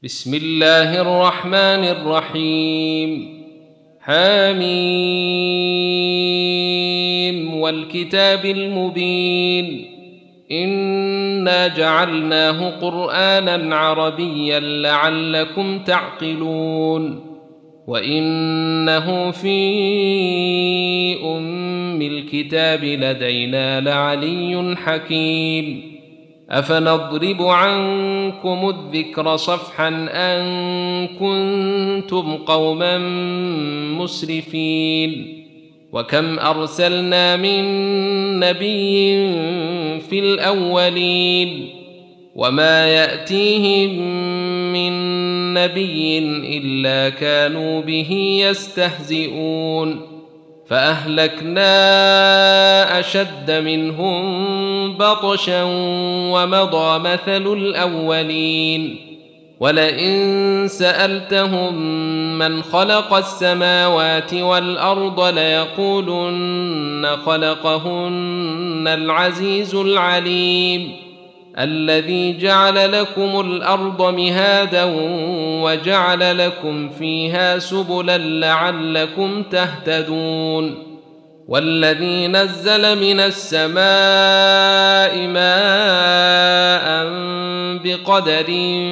بسم الله الرحمن الرحيم. حميم والكتاب المبين. إنا جعلناه قرآنا عربيا لعلكم تعقلون. وإنه في أم الكتاب لدينا لعلي حكيم. أفنضرب عنكم الذكر صفحا أن كنتم قوما مسرفين. وكم أرسلنا من نبي في الأولين وما يأتيهم من نبي إلا كانوا به يستهزئون. فأهلكنا أشد منهم بطشا ومضى مثل الأولين. ولئن سألتهم من خلق السماوات والأرض ليقولن خلقهن العزيز العليم الذي جعل لكم الأرض مهادا وجعل لكم فيها سبلا لعلكم تهتدون. والذي نزل من السماء ماء بقدر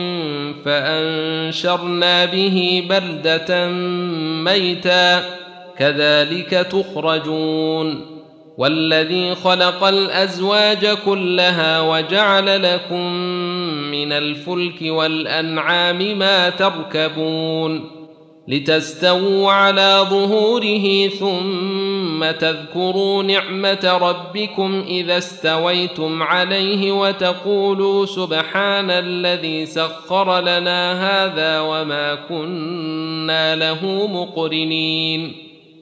فأنشرنا به بلدة ميتا كذلك تخرجون. والذي خلق الأزواج كلها وجعل لكم من الفلك والأنعام ما تركبون لتستووا على ظهوره ثم تذكروا نعمة ربكم إذا استويتم عليه وتقولوا سبحان الذي سخر لنا هذا وما كنا له مقرنين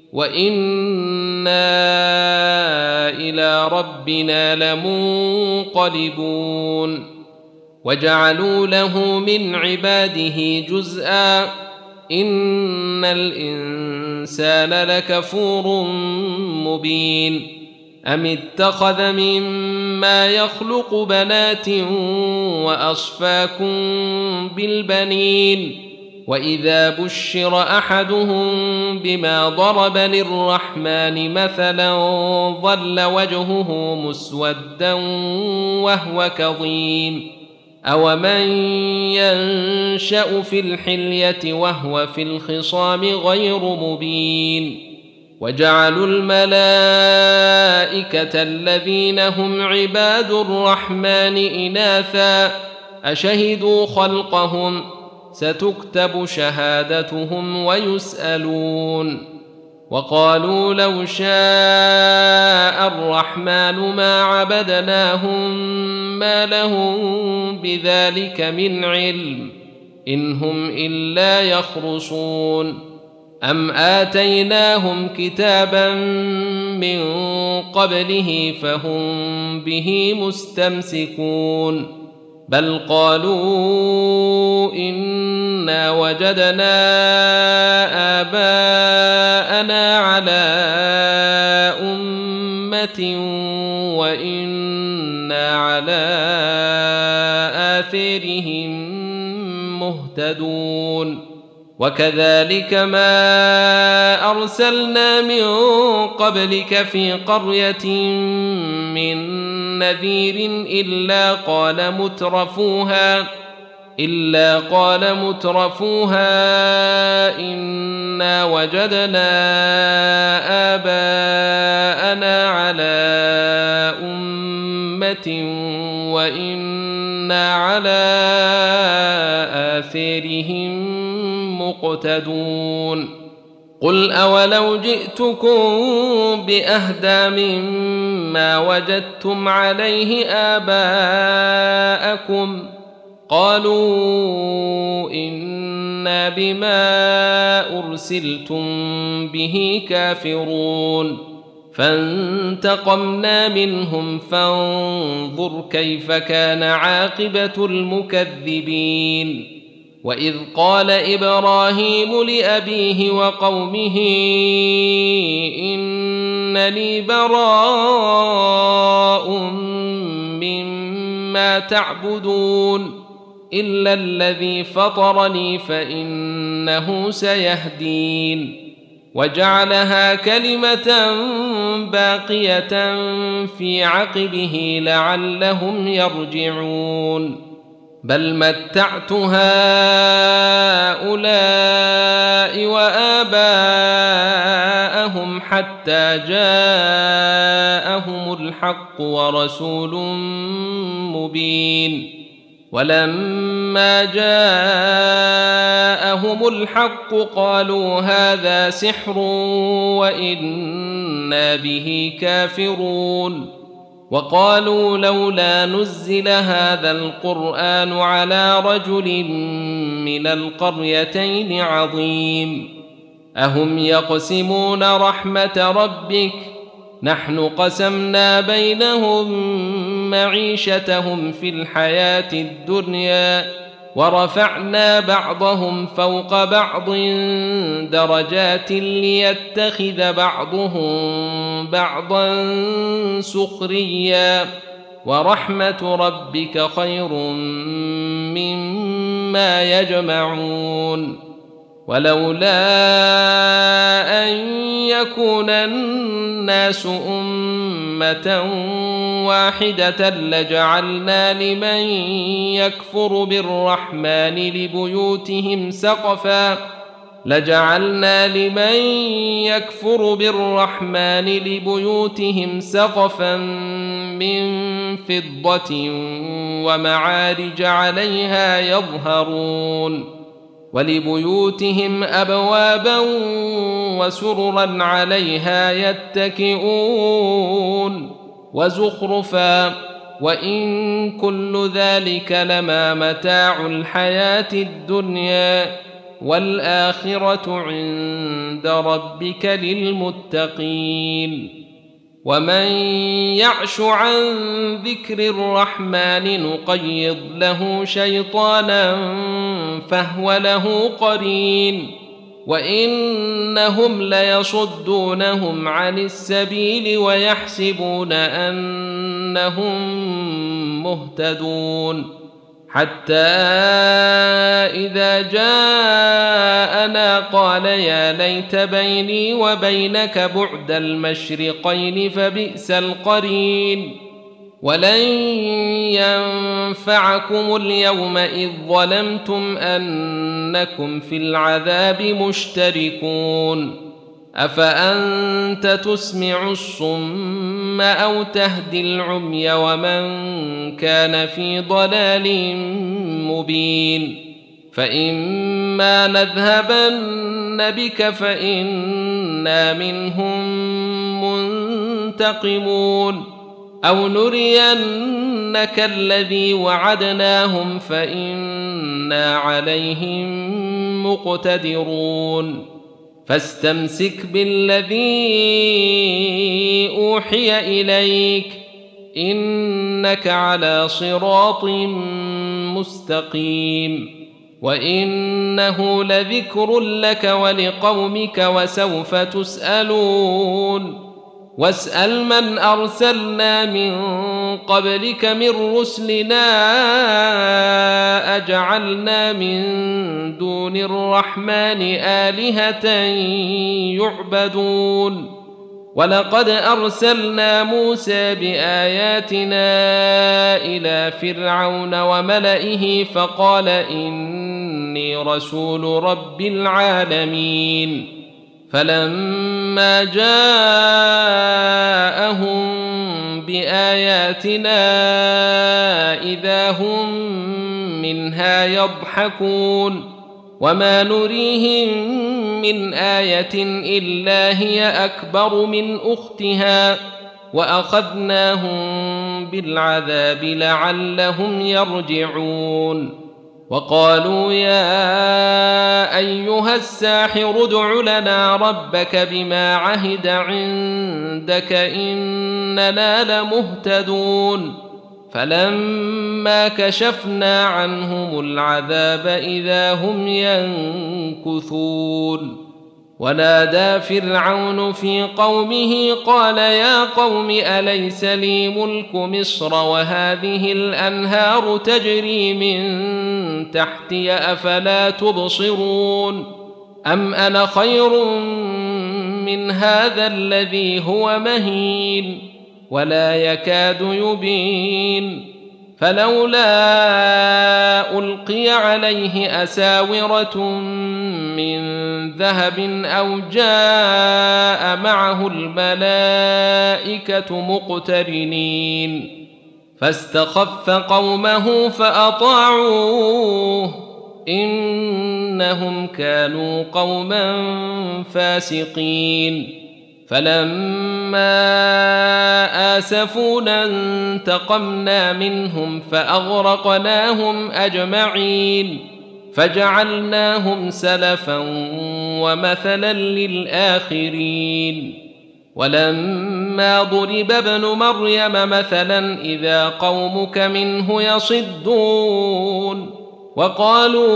وإنا إلى ربنا لمنقلبون. وجعلوا له من عباده جزءا إن الإنسان لكفور مبين. أم اتخذ مما يخلق بنات وأصفاكم بالبنين وإذا بشر أحدهم بما ضرب للرحمن مثلا ظل وجهه مسودا وهو كظيم. أومن ينشأ في الحلية وهو في الخصام غير مبين. وجعلوا الملائكة الذين هم عباد الرحمن إناثا أشهدوا خلقهم ستكتب شهادتهم ويسألون. وقالوا لو شاء الرحمن ما عبدناهم ما لهم بذلك من علم إن هم إلا يخرصون. أم آتيناهم كتابا من قبله فهم به مستمسكون بل قالوا إنا وجدنا آباءنا على أمة وإنا على آثارهم مهتدون. وكذلك ما أرسلنا من قبلك في قرية من نذير إلا قال مترفوها إنا وجدنا آباءنا على أمة وإنا على آثارهم مقتدون. قل أولو جئتكم بأهدى مما وجدتم عليه آباءكم قالوا إنا بما أرسلتم به كافرون. فانتقمنا منهم فانظر كيف كان عاقبة المكذبين. وإذ قال إبراهيم لأبيه وقومه إنني براء مما تعبدون إلا الذي فطرني فإنه سيهدين وجعلها كلمة باقية في عقبه لعلهم يرجعون بل متعت هؤلاء وآباءهم حتى جاءهم الحق ورسول مبين ولما جاءهم الحق قالوا هذا سحر وإنا به كافرون وقالوا لولا نزل هذا القرآن على رجل من القريتين عظيم أهم يقسمون رحمة ربك نحن قسمنا بينهم معيشتهم في الحياة الدنيا ورفعنا بعضهم فوق بعض درجات ليتخذ بعضهم بعضا سخريا ورحمة ربك خير مما يجمعون ولولا أن يكون الناس أمة واحدة لجعلنا لمن يكفر بالرحمن لبيوتهم سقفا من فضة ومعارج عليها يظهرون ولبيوتهم أبوابا وسررا عليها يتكئون وزخرفا وإن كل ذلك لما متاع الحياة الدنيا والآخرة عند ربك للمتقين ومن يعش عن ذكر الرحمن نقيض له شيطانا فهو له قرين وإنهم ليصدونهم عن السبيل ويحسبون أنهم مهتدون حتى إذا جاءنا قال يا ليت بيني وبينك بعد المشرقين فبئس القرين ولن ينفعكم اليوم إذ ظلمتم أنكم في العذاب مشتركون أفأنت تسمع الصم أو تهدي العمي ومن كان في ضلال مبين فإما نذهبن بك فإنا منهم منتقمون أو نرينك الذي وعدناهم فإنا عليهم مقتدرون فاستمسك بالذي أوحي إليك إنك على صراط مستقيم وإنه لذكر لك ولقومك وسوف تسألون واسأل من أرسلنا من قبلك من رسلنا أجعلنا من دون الرحمن آلهة يعبدون ولقد أرسلنا موسى بآياتنا إلى فرعون وملئه فقال إني رسول رب العالمين فلما جاءهم بآياتنا إذا هم منها يضحكون وما نريهم من آية إلا هي أكبر من أختها وأخذناهم بالعذاب لعلهم يرجعون وقالوا يا أيها الساحر ادع لنا ربك بما عهد عندك إننا لمهتدون فلما كشفنا عنهم العذاب إذا هم ينكثون ونادى فرعون في قومه قال يا قوم أليس لي ملك مصر وهذه الأنهار تجري من تحتي أفلا تبصرون أم أنا خير من هذا الذي هو مهين ولا يكاد يبين فلولا ألقي عليه أساورة من ذهب أو جاء معه الملائكة مقترنين فاستخف قومه فأطاعوه إنهم كانوا قوما فاسقين فلما آسفونا انتقمنا منهم فأغرقناهم أجمعين فجعلناهم سلفا ومثلا للآخرين ولما ضرب ابن مريم مثلا إذا قومك منه يصدون وقالوا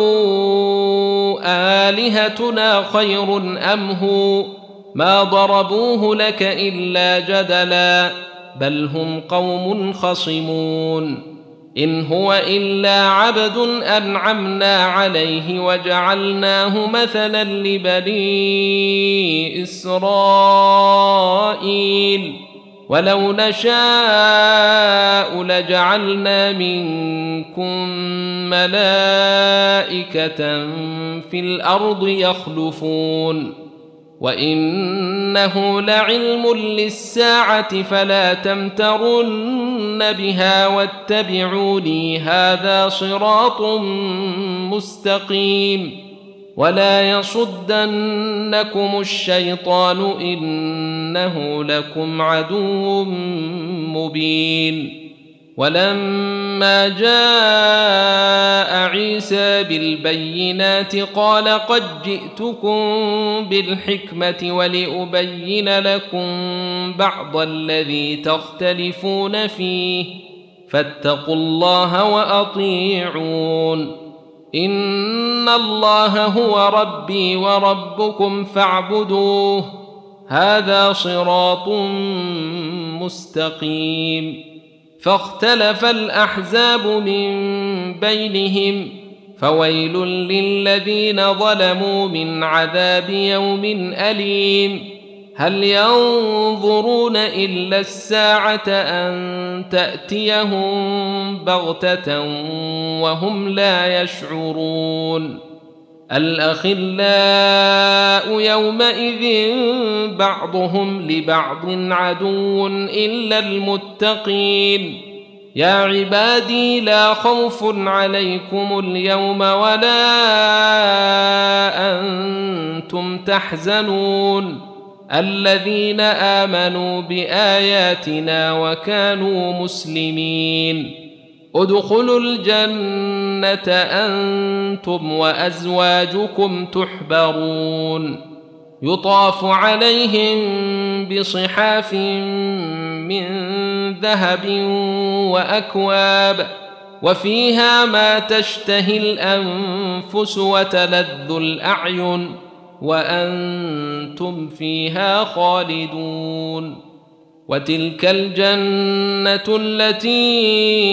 آلهتنا خير أم هو ما ضربوه لك إلا جدلا بل هم قوم خصمون إن هو إلا عبد أنعمنا عليه وجعلناه مثلا لبني إسرائيل ولو نشاء لجعلنا منكم ملائكة في الأرض يخلفون وإنه لعلم للساعة فلا تمترن بها واتبعوني هذا صراط مستقيم ولا يصدنكم الشيطان إنه لكم عدو مبين ولما جاء عيسى بالبينات قال قد جئتكم بالحكمة ولأبين لكم بعض الذي تختلفون فيه فاتقوا الله وأطيعون إن الله هو ربي وربكم فاعبدوه هذا صراط مستقيم فاختلف الأحزاب من بينهم فويل للذين ظلموا من عذاب يوم أليم هل ينظرون إلا الساعة أن تأتيهم بغتة وهم لا يشعرون الأخلاء يومئذ بعضهم لبعض عدو إلا المتقين يا عبادي لا خوف عليكم اليوم ولا أنتم تحزنون الذين آمنوا بآياتنا وكانوا مسلمين ادخلوا الجنة أنتم وأزواجكم تحبرون يطاف عليهم بصحاف من ذهب وأكواب وفيها ما تشتهي الأنفس وتلذ الأعين وأنتم فيها خالدون وتلك الجنة التي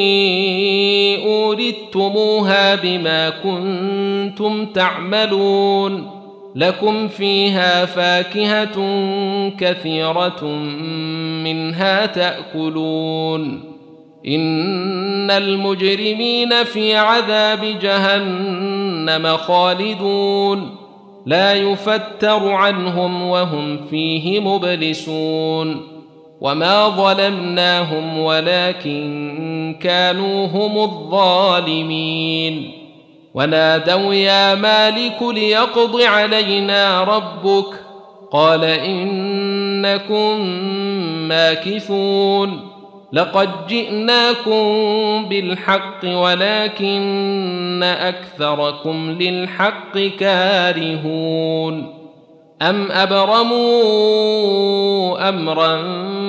أورثتموها بما كنتم تعملون لكم فيها فاكهة كثيرة منها تأكلون إن المجرمين في عذاب جهنم خالدون لا يفتر عنهم وهم فيه مبلسون وما ظلمناهم ولكن كانوا هم الظالمين ونادوا يا مالك ليقض علينا ربك قال إنكم ماكثون لقد جئناكم بالحق ولكن أكثركم للحق كارهون أم أبرموا أمرا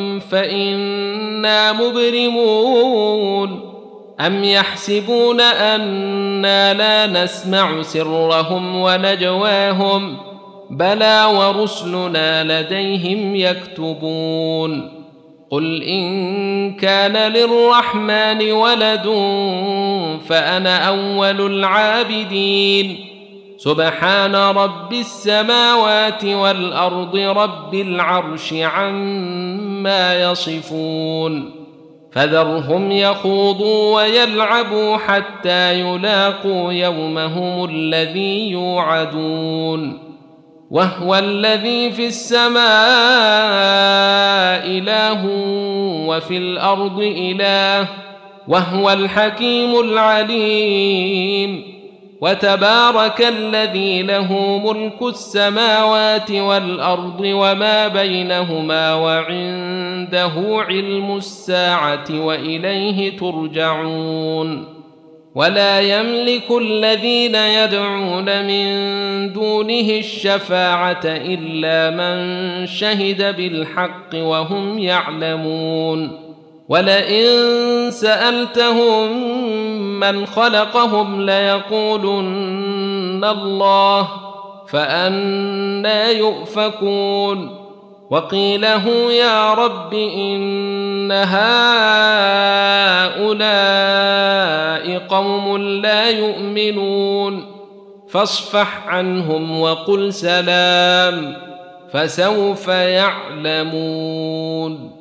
فإنا مبرمون أم يحسبون أنا لا نسمع سرهم ونجواهم بلى ورسلنا لديهم يكتبون قل إن كان للرحمن ولد فأنا أول العابدين سبحان رب السماوات والأرض رب العرش عما يصفون فذرهم يخوضوا ويلعبوا حتى يلاقوا يومهم الذي يوعدون وهو الذي في السماء إله وفي الأرض إله وهو الحكيم العليم وتبارك الذي له ملك السماوات والأرض وما بينهما وعنده علم الساعة وإليه ترجعون ولا يملك الذين يدعون من دونه الشفاعة إلا من شهد بالحق وهم يعلمون ولئن سألتهم من خلقهم ليقولن الله فأنى يؤفكون وقيله يا رب إن هؤلاء قوم لا يؤمنون فاصفح عنهم وقل سلام فسوف يعلمون